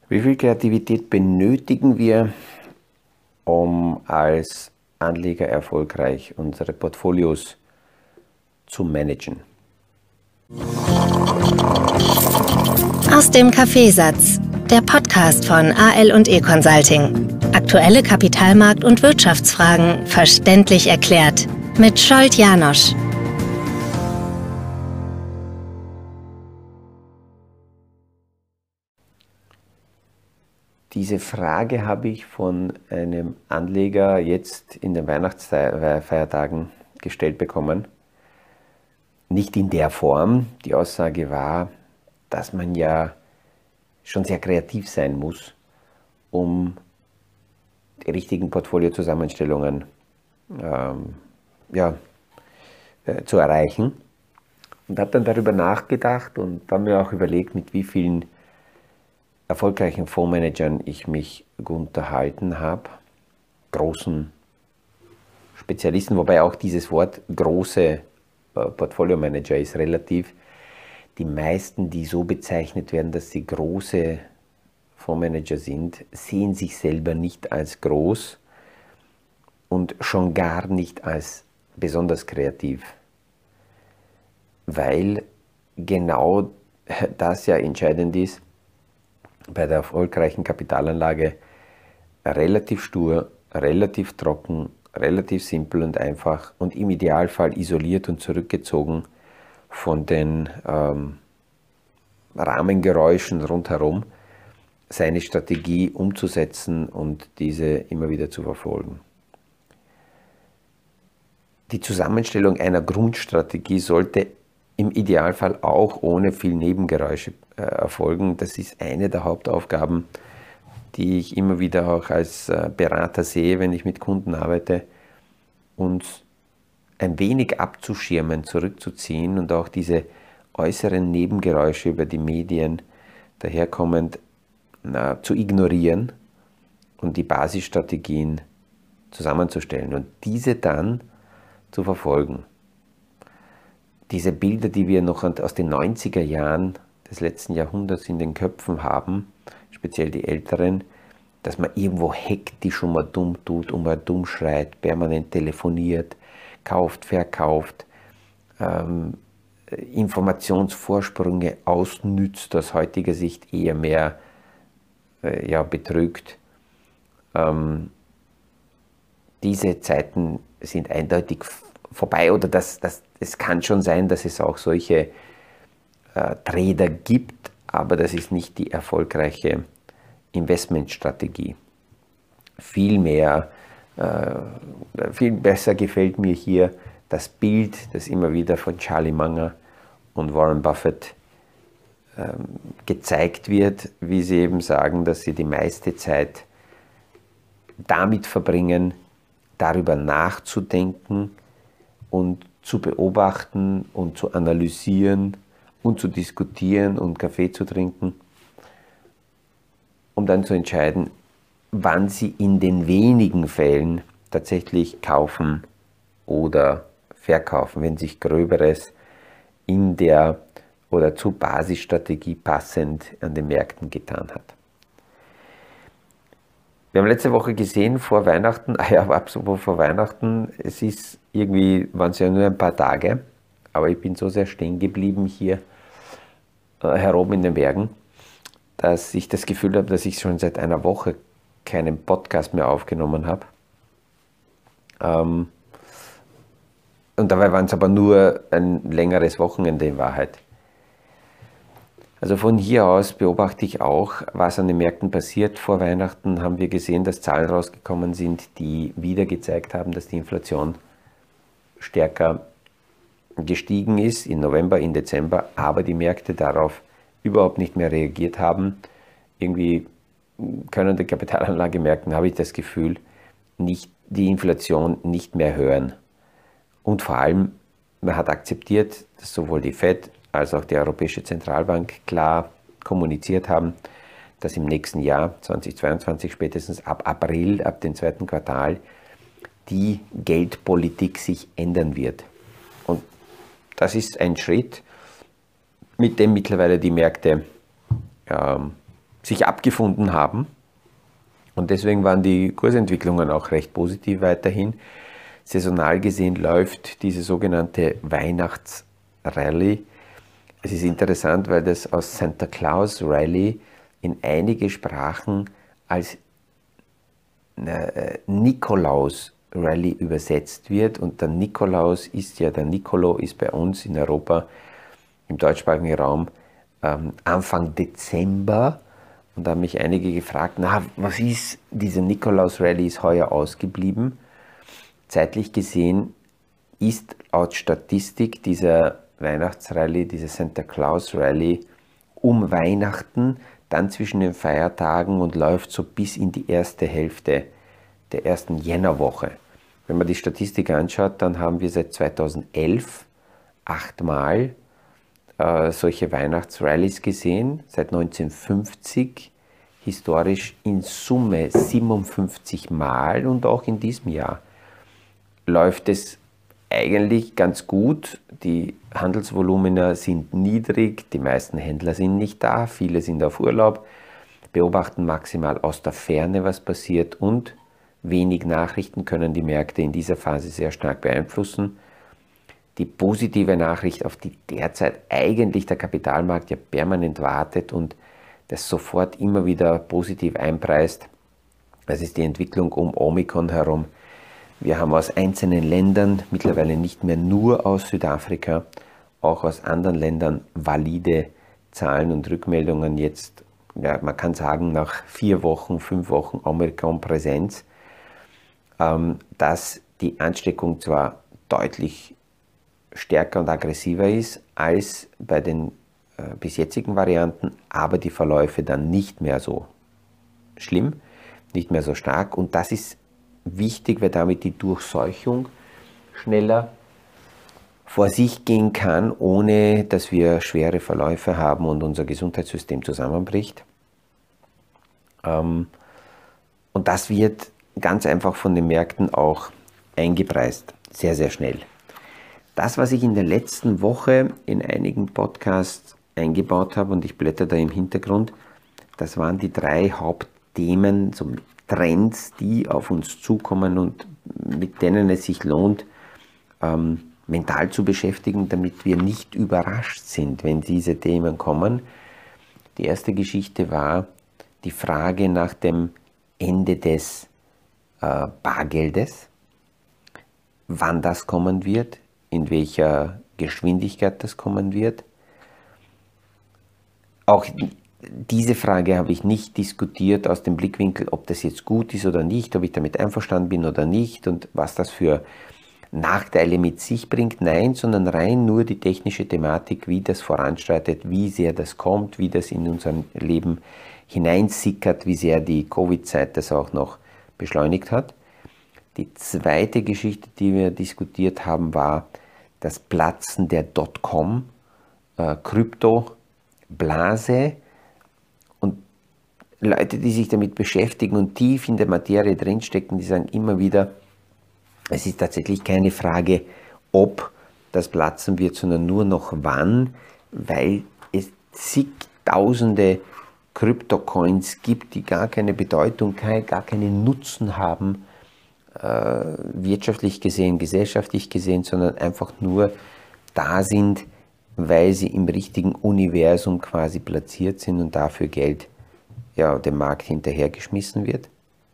Wie viel Kreativität benötigen wir, um als Anleger erfolgreich unsere Portfolios zu managen? Aus dem Kaffeesatz, der Podcast von AL&E Consulting. Aktuelle Kapitalmarkt- und Wirtschaftsfragen verständlich erklärt mit Scholt Janosch. Diese Frage habe ich von einem Anleger jetzt in den Weihnachtsfeiertagen gestellt bekommen. Nicht in der Form. Die Aussage war, dass man ja schon sehr kreativ sein muss, um die richtigen Portfoliozusammenstellungen zu erreichen. Und habe dann darüber nachgedacht und dann mir auch überlegt, mit wie vielen erfolgreichen Fondsmanagern ich mich unterhalten habe, großen Spezialisten, wobei auch dieses Wort große Portfolio-Manager ist relativ. Die meisten, die so bezeichnet werden, dass sie große Fondsmanager sind, sehen sich selber nicht als groß und schon gar nicht als besonders kreativ, weil genau das ja entscheidend ist, bei der erfolgreichen Kapitalanlage relativ stur, relativ trocken, relativ simpel und einfach und im Idealfall isoliert und zurückgezogen von den Rahmengeräuschen rundherum seine Strategie umzusetzen und diese immer wieder zu verfolgen. Die Zusammenstellung einer Grundstrategie sollte im Idealfall auch ohne viel Nebengeräusche erfolgen. Das ist eine der Hauptaufgaben, die ich immer wieder auch als Berater sehe, wenn ich mit Kunden arbeite, uns ein wenig abzuschirmen, zurückzuziehen und auch diese äußeren Nebengeräusche über die Medien daherkommend zu ignorieren und die Basisstrategien zusammenzustellen und diese dann zu verfolgen. Diese Bilder, die wir noch aus den 90er Jahren des letzten Jahrhunderts in den Köpfen haben, speziell die Älteren, dass man irgendwo hektisch und mal dumm tut und mal dumm schreit, permanent telefoniert, kauft, verkauft, Informationsvorsprünge ausnützt, aus heutiger Sicht eher mehr betrügt. Diese Zeiten sind eindeutig vorbei oder es kann schon sein, dass es auch solche Trader gibt, aber das ist nicht die erfolgreiche Investmentstrategie. Viel besser gefällt mir hier das Bild, das immer wieder von Charlie Munger und Warren Buffett gezeigt wird, wie sie eben sagen, dass sie die meiste Zeit damit verbringen, darüber nachzudenken und zu beobachten und zu analysieren und zu diskutieren und Kaffee zu trinken, um dann zu entscheiden, wann sie in den wenigen Fällen tatsächlich kaufen oder verkaufen, wenn sich Gröberes in der oder zur Basisstrategie passend an den Märkten getan hat. Wir haben letzte Woche gesehen, vor Weihnachten, absolut vor Weihnachten, waren es ja nur ein paar Tage, aber ich bin so sehr stehen geblieben hier heroben in den Bergen, dass ich das Gefühl habe, dass ich schon seit einer Woche keinen Podcast mehr aufgenommen habe. Und dabei waren es aber nur ein längeres Wochenende in Wahrheit. Also von hier aus beobachte ich auch, was an den Märkten passiert. Vor Weihnachten haben wir gesehen, dass Zahlen rausgekommen sind, die wieder gezeigt haben, dass die Inflation stärker gestiegen ist im November, im Dezember, aber die Märkte darauf überhaupt nicht mehr reagiert haben. Irgendwie können die Kapitalanlagemärkten, habe ich das Gefühl, die Inflation nicht mehr hören. Und vor allem, man hat akzeptiert, dass sowohl die FED als auch die Europäische Zentralbank klar kommuniziert haben, dass im nächsten Jahr, 2022 spätestens ab April, ab dem zweiten Quartal, die Geldpolitik sich ändern wird. Und das ist ein Schritt, mit dem mittlerweile die Märkte sich abgefunden haben. Und deswegen waren die Kursentwicklungen auch recht positiv weiterhin. Saisonal gesehen läuft diese sogenannte Weihnachtsrallye. Es ist interessant, weil das aus Santa Claus Rally in einige Sprachen als Nikolaus Rally übersetzt wird. Und der Nikolaus ist ja, der Nicolo ist bei uns in Europa im deutschsprachigen Raum Anfang Dezember. Und da haben mich einige gefragt, na, was ist, diese Nikolaus Rally ist heuer ausgeblieben. Zeitlich gesehen ist laut Statistik dieser Weihnachtsrallye, diese Santa Claus Rallye um Weihnachten, dann zwischen den Feiertagen und läuft so bis in die erste Hälfte der ersten Jännerwoche. Wenn man die Statistik anschaut, dann haben wir seit 2011 8-mal solche Weihnachtsrallyes gesehen, seit 1950 historisch in Summe 57 Mal und auch in diesem Jahr läuft es eigentlich ganz gut. Die Handelsvolumina sind niedrig, die meisten Händler sind nicht da, viele sind auf Urlaub, beobachten maximal aus der Ferne, was passiert und wenig Nachrichten können die Märkte in dieser Phase sehr stark beeinflussen. Die positive Nachricht, auf die derzeit eigentlich der Kapitalmarkt ja permanent wartet und das sofort immer wieder positiv einpreist, das ist die Entwicklung um Omikron herum. Wir haben aus einzelnen Ländern, mittlerweile nicht mehr nur aus Südafrika, auch aus anderen Ländern valide Zahlen und Rückmeldungen jetzt, ja, man kann sagen, nach 4 Wochen, 5 Wochen Omikron-Präsenz, dass die Ansteckung zwar deutlich stärker und aggressiver ist als bei den bis jetzigen Varianten, aber die Verläufe dann nicht mehr so schlimm, nicht mehr so stark. Und das ist wichtig, weil damit die Durchseuchung schneller vor sich gehen kann, ohne dass wir schwere Verläufe haben und unser Gesundheitssystem zusammenbricht. Und das wird ganz einfach von den Märkten auch eingepreist, sehr, sehr schnell. Das, was ich in der letzten Woche in einigen Podcasts eingebaut habe, und ich blätter da im Hintergrund, das waren die 3 Hauptthemen, so Trends, die auf uns zukommen und mit denen es sich lohnt, mental zu beschäftigen, damit wir nicht überrascht sind, wenn diese Themen kommen. Die erste Geschichte war die Frage nach dem Ende des Bargeldes, wann das kommen wird, in welcher Geschwindigkeit das kommen wird. Auch diese Frage habe ich nicht diskutiert aus dem Blickwinkel, ob das jetzt gut ist oder nicht, ob ich damit einverstanden bin oder nicht und was das für Nachteile mit sich bringt. Nein, sondern rein nur die technische Thematik, wie das voranschreitet, wie sehr das kommt, wie das in unser Leben hineinsickert, wie sehr die Covid-Zeit das auch noch beschleunigt hat. Die zweite Geschichte, die wir diskutiert haben, war das Platzen der Dotcom-Krypto-Blase. Und Leute, die sich damit beschäftigen und tief in der Materie drinstecken, die sagen immer wieder, es ist tatsächlich keine Frage, ob das platzen wird, sondern nur noch wann, weil es zigtausende Kryptocoins gibt, die gar keine Bedeutung, gar keinen Nutzen haben, wirtschaftlich gesehen, gesellschaftlich gesehen, sondern einfach nur da sind, weil sie im richtigen Universum quasi platziert sind und dafür Geld dem Markt hinterhergeschmissen wird.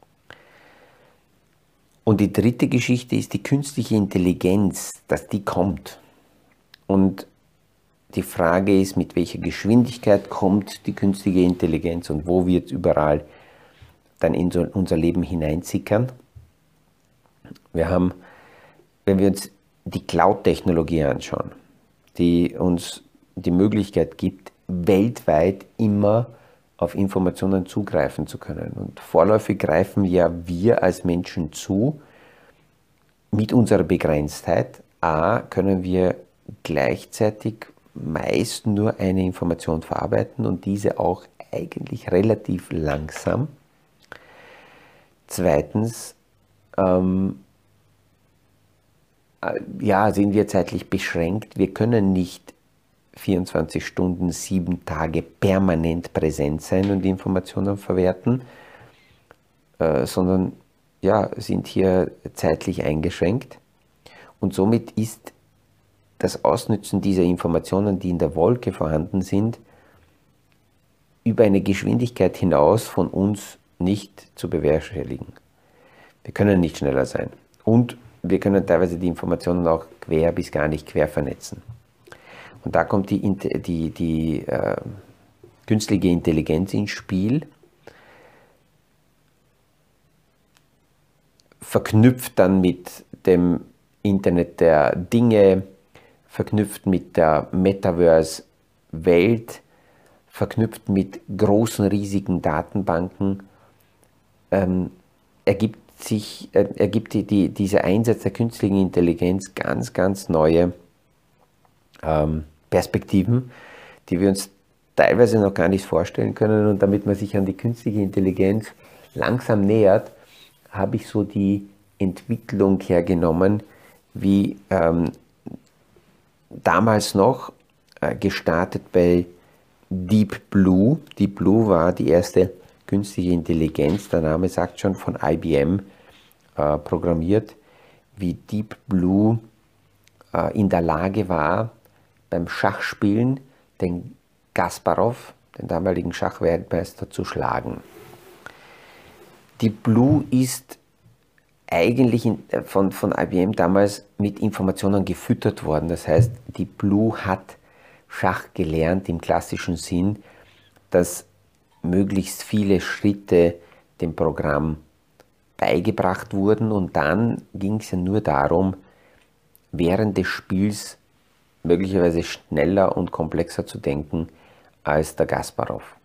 Und die dritte Geschichte ist die künstliche Intelligenz, dass die kommt. Und die Frage ist, mit welcher Geschwindigkeit kommt die künstliche Intelligenz und wo wird es überall dann in unser Leben hineinsickern. Wir haben, wenn wir uns die Cloud-Technologie anschauen, die uns die Möglichkeit gibt, weltweit immer auf Informationen zugreifen zu können. Und vorläufig greifen ja wir als Menschen zu mit unserer Begrenztheit. A, können wir gleichzeitig meist nur eine Information verarbeiten und diese auch eigentlich relativ langsam. Zweitens, sind wir zeitlich beschränkt. Wir können nicht 24 Stunden, 7 Tage permanent präsent sein und Informationen verwerten, sondern ja, sind hier zeitlich eingeschränkt. Und somit ist das Ausnutzen dieser Informationen, die in der Wolke vorhanden sind, über eine Geschwindigkeit hinaus von uns nicht zu bewerkstelligen. Wir können nicht schneller sein. Und wir können teilweise die Informationen auch quer bis gar nicht quer vernetzen. Und da kommt die künstliche Intelligenz ins Spiel, verknüpft dann mit dem Internet der Dinge, verknüpft mit der Metaverse-Welt, verknüpft mit großen, riesigen Datenbanken, ergibt dieser Einsatz der künstlichen Intelligenz ganz, ganz neue Perspektiven, die wir uns teilweise noch gar nicht vorstellen können. Und damit man sich an die künstliche Intelligenz langsam nähert, habe ich so die Entwicklung hergenommen, wie damals noch gestartet bei Deep Blue. Deep Blue war die erste künstliche Intelligenz, der Name sagt schon, von IBM programmiert, wie Deep Blue in der Lage war, beim Schachspielen den Kasparov, den damaligen Schachweltmeister, zu schlagen. Deep Blue ist eigentlich von IBM damals mit Informationen gefüttert worden. Das heißt, Deep Blue hat Schach gelernt im klassischen Sinn, dass möglichst viele Schritte dem Programm beigebracht wurden, und dann ging es ja nur darum, während des Spiels möglicherweise schneller und komplexer zu denken als der Kasparov.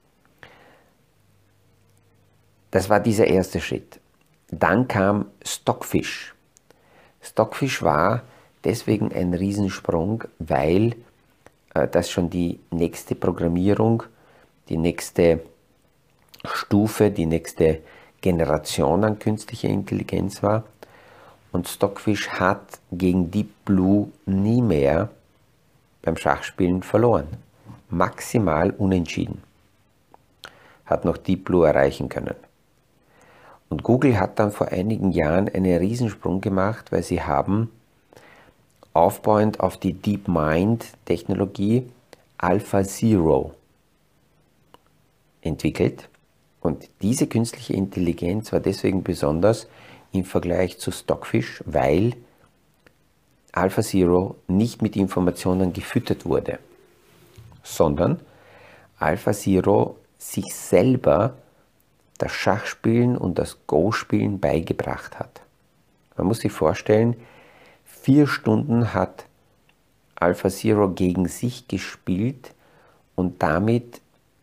Das war dieser erste Schritt. Dann kam Stockfish. Stockfish war deswegen ein Riesensprung, weil das schon die nächste Programmierung, die nächste Stufe, die nächste Generation an künstlicher Intelligenz war. Und Stockfish hat gegen Deep Blue nie mehr beim Schachspielen verloren. Maximal unentschieden hat noch Deep Blue erreichen können. Und Google hat dann vor einigen Jahren einen Riesensprung gemacht, weil sie haben, aufbauend auf die DeepMind-Technologie, AlphaZero entwickelt. Und diese künstliche Intelligenz war deswegen besonders im Vergleich zu Stockfish, weil AlphaZero nicht mit Informationen gefüttert wurde, sondern AlphaZero sich selber das Schachspielen und das Go-Spielen beigebracht hat. Man muss sich vorstellen, 4 Stunden hat AlphaZero gegen sich gespielt und damit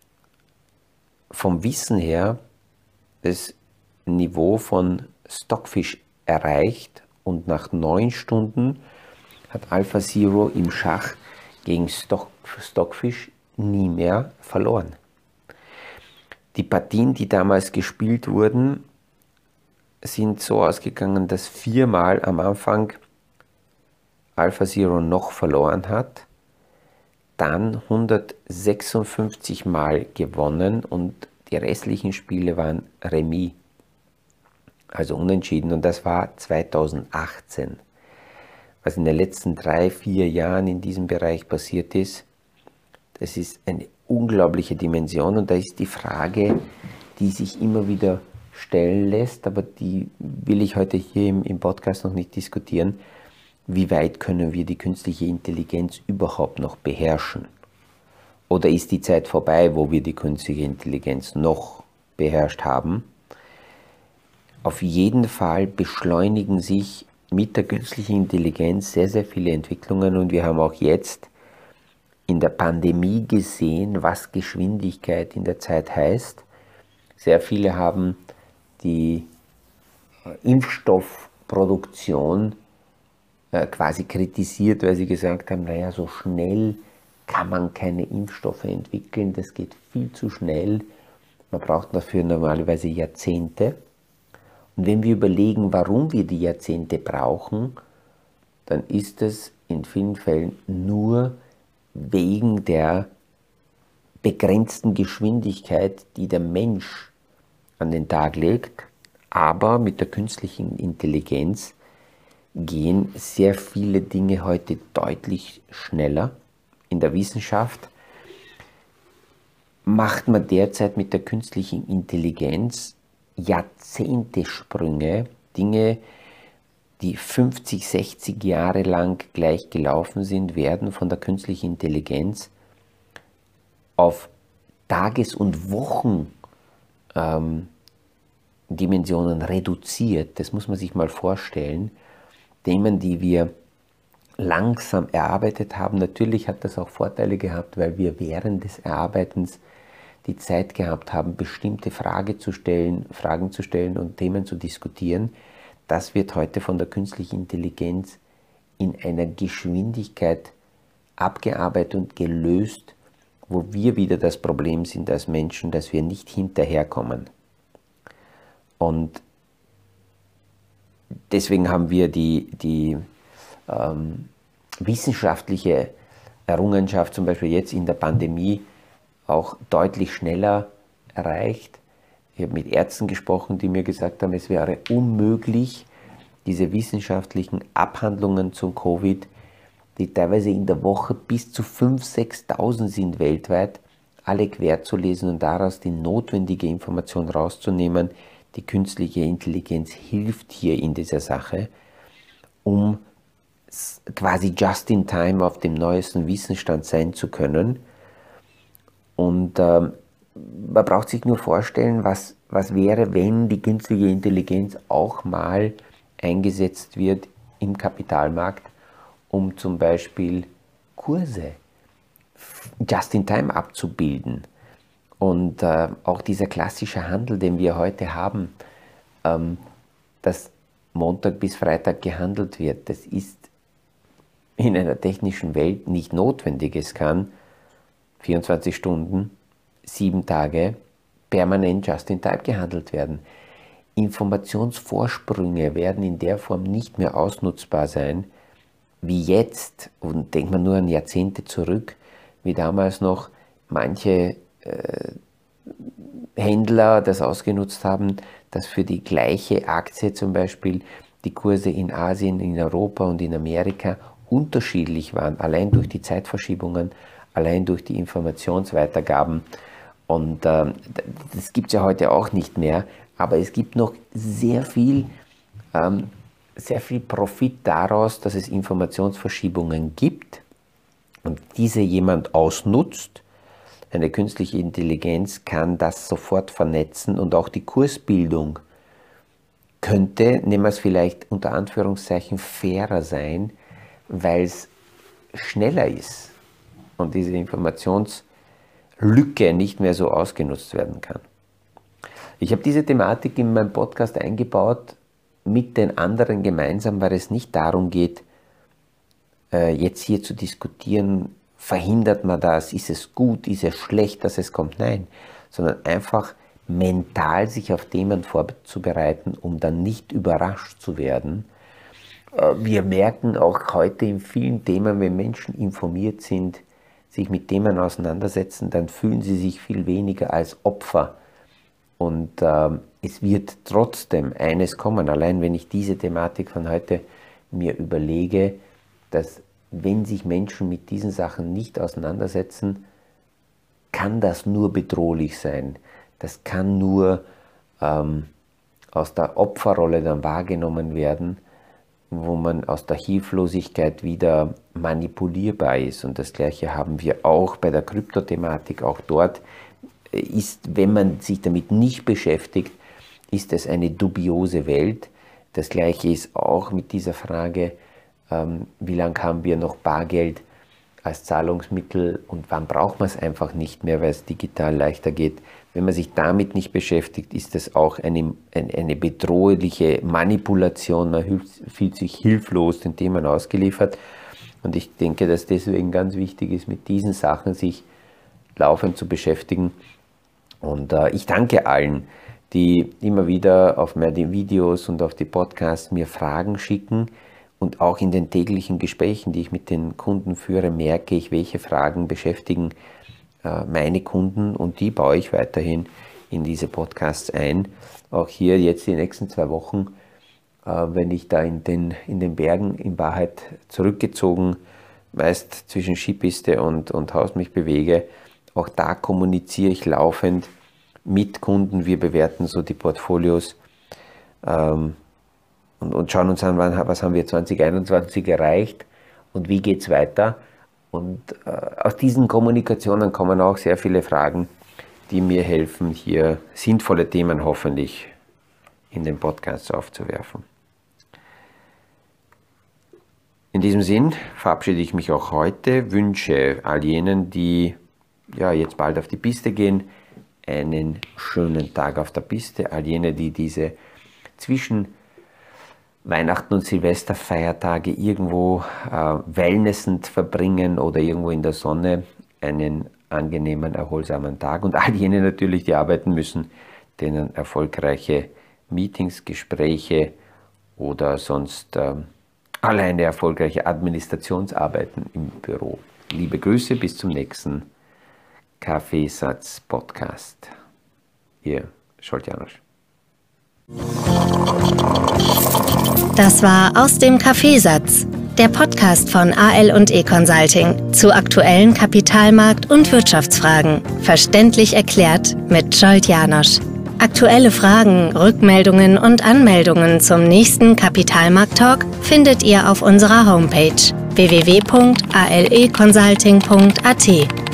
vom Wissen her das Niveau von Stockfish erreicht, und nach 9 Stunden hat AlphaZero im Schach gegen Stockfish nie mehr verloren. Die Partien, die damals gespielt wurden, sind so ausgegangen, dass 4-mal am Anfang AlphaZero noch verloren hat, dann 156 Mal gewonnen und die restlichen Spiele waren Remis, also unentschieden, und das war 2018. Was in den letzten 3-4 Jahren in diesem Bereich passiert ist, das ist eine unglaubliche Dimension, und da ist die Frage, die sich immer wieder stellen lässt, aber die will ich heute hier im Podcast noch nicht diskutieren. Wie weit können wir die künstliche Intelligenz überhaupt noch beherrschen? Oder ist die Zeit vorbei, wo wir die künstliche Intelligenz noch beherrscht haben? Auf jeden Fall beschleunigen sich mit der künstlichen Intelligenz sehr, sehr viele Entwicklungen, und wir haben auch jetzt in der Pandemie gesehen, was Geschwindigkeit in der Zeit heißt. Sehr viele haben die Impfstoffproduktion quasi kritisiert, weil sie gesagt haben, naja, so schnell kann man keine Impfstoffe entwickeln, das geht viel zu schnell, man braucht dafür normalerweise Jahrzehnte. Und wenn wir überlegen, warum wir die Jahrzehnte brauchen, dann ist es in vielen Fällen nur, wegen der begrenzten Geschwindigkeit, die der Mensch an den Tag legt. Aber mit der künstlichen Intelligenz gehen sehr viele Dinge heute deutlich schneller. In der Wissenschaft macht man derzeit mit der künstlichen Intelligenz Jahrzehntesprünge, Dinge, die 50, 60 Jahre lang gleich gelaufen sind, werden von der künstlichen Intelligenz auf Tages- und Wochendimensionen reduziert. Das muss man sich mal vorstellen. Themen, die wir langsam erarbeitet haben. Natürlich hat das auch Vorteile gehabt, weil wir während des Erarbeitens die Zeit gehabt haben, bestimmte Fragen zu stellen und Themen zu diskutieren. Das wird heute von der künstlichen Intelligenz in einer Geschwindigkeit abgearbeitet und gelöst, wo wir wieder das Problem sind als Menschen, dass wir nicht hinterherkommen. Und deswegen haben wir die wissenschaftliche Errungenschaft, zum Beispiel jetzt in der Pandemie, auch deutlich schneller erreicht. Ich habe mit Ärzten gesprochen, die mir gesagt haben, es wäre unmöglich, diese wissenschaftlichen Abhandlungen zum Covid, die teilweise in der Woche bis zu 5.000, 6.000 sind weltweit, alle quer zu lesen und daraus die notwendige Information rauszunehmen. Die künstliche Intelligenz hilft hier in dieser Sache, um quasi just in time auf dem neuesten Wissensstand sein zu können. Und man braucht sich nur vorstellen, was wäre, wenn die künstliche Intelligenz auch mal eingesetzt wird im Kapitalmarkt, um zum Beispiel Kurse just in time abzubilden. Und auch dieser klassische Handel, den wir heute haben, dass Montag bis Freitag gehandelt wird, das ist in einer technischen Welt nicht notwendig. Es kann 24 Stunden, 7 Tage permanent just in time gehandelt werden. Informationsvorsprünge werden in der Form nicht mehr ausnutzbar sein, wie jetzt, und denkt man nur an Jahrzehnte zurück, wie damals noch manche Händler das ausgenutzt haben, dass für die gleiche Aktie zum Beispiel die Kurse in Asien, in Europa und in Amerika unterschiedlich waren, allein durch die Zeitverschiebungen, allein durch die Informationsweitergaben. Und das gibt es ja heute auch nicht mehr, aber es gibt noch sehr viel Profit daraus, dass es Informationsverschiebungen gibt und diese jemand ausnutzt. Eine künstliche Intelligenz kann das sofort vernetzen und auch die Kursbildung könnte, nehmen wir es vielleicht unter Anführungszeichen, fairer sein, weil es schneller ist und diese Informationslücke nicht mehr so ausgenutzt werden kann. Ich habe diese Thematik in meinem Podcast eingebaut mit den anderen gemeinsam, weil es nicht darum geht, jetzt hier zu diskutieren, verhindert man das, ist es gut, ist es schlecht, dass es kommt, nein, sondern einfach mental sich auf Themen vorzubereiten, um dann nicht überrascht zu werden. Wir merken auch heute in vielen Themen, wenn Menschen informiert sind, sich mit Themen auseinandersetzen, dann fühlen sie sich viel weniger als Opfer. Und es wird trotzdem eines kommen, allein wenn ich diese Thematik von heute mir überlege, dass wenn sich Menschen mit diesen Sachen nicht auseinandersetzen, kann das nur bedrohlich sein. Das kann nur aus der Opferrolle dann wahrgenommen werden, wo man aus der Hilflosigkeit wieder manipulierbar ist. Und das Gleiche haben wir auch bei der Kryptothematik. Auch dort ist, wenn man sich damit nicht beschäftigt, ist es eine dubiose Welt. Das Gleiche ist auch mit dieser Frage, wie lange haben wir noch Bargeld als Zahlungsmittel und wann braucht man es einfach nicht mehr, weil es digital leichter geht. Wenn man sich damit nicht beschäftigt, ist es auch eine bedrohliche Manipulation. Man fühlt sich hilflos den Themen ausgeliefert. Und ich denke, dass deswegen ganz wichtig ist, mit diesen Sachen sich laufend zu beschäftigen. Und ich danke allen, die immer wieder auf meine Videos und auf die Podcasts mir Fragen schicken Und auch in den täglichen Gesprächen, die ich mit den Kunden führe, merke ich, welche Fragen beschäftigen meine Kunden, und die baue ich weiterhin in diese Podcasts ein. Auch hier jetzt die nächsten 2 Wochen, wenn ich da in den Bergen in Wahrheit zurückgezogen, meist zwischen Skipiste und Haus mich bewege, auch da kommuniziere ich laufend mit Kunden. Wir bewerten so die Portfolios und schauen uns an, was haben wir 2021 erreicht und wie geht es weiter. Und aus diesen Kommunikationen kommen auch sehr viele Fragen, die mir helfen, hier sinnvolle Themen hoffentlich in den Podcasts aufzuwerfen. In diesem Sinn verabschiede ich mich auch heute, wünsche all jenen, die jetzt bald auf die Piste gehen, einen schönen Tag auf der Piste. All jene, die diese zwischen Weihnachten und Silvesterfeiertage irgendwo wellnessend verbringen oder irgendwo in der Sonne, einen angenehmen, erholsamen Tag. Und all jene natürlich, die arbeiten müssen, denen erfolgreiche Meetings, Gespräche oder sonst alleine erfolgreiche Administrationsarbeiten im Büro. Liebe Grüße, bis zum nächsten Kaffeesatz-Podcast. Ihr Zsolt János. Das war Aus dem Kaffeesatz, der Podcast von AL&E Consulting zu aktuellen Kapitalmarkt- und Wirtschaftsfragen. Verständlich erklärt mit Zsolt János. Aktuelle Fragen, Rückmeldungen und Anmeldungen zum nächsten Kapitalmarkt-Talk findet ihr auf unserer Homepage www.aleconsulting.at.